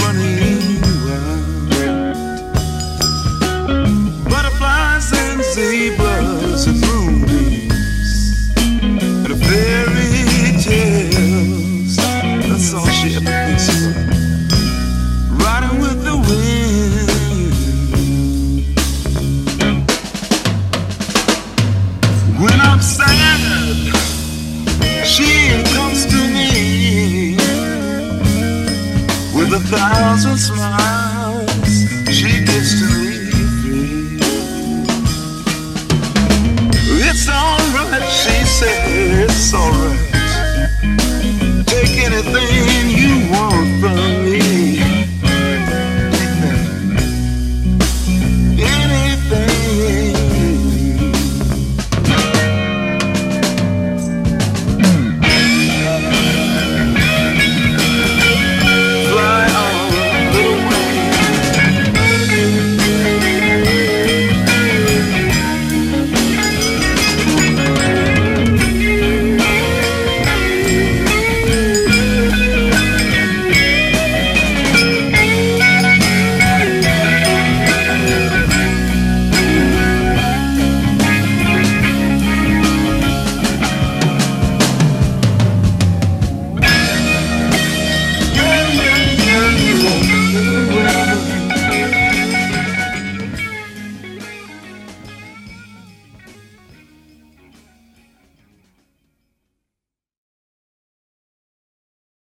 running wild. Butterflies and zebras and moonbeams and fairy tales. That's all she ever thinks about. Riding with the wind. When I'm sad, she comes to me with 1,000 smiles. She gives to me free. It's alright, she said, it's alright. Take anything you want from me.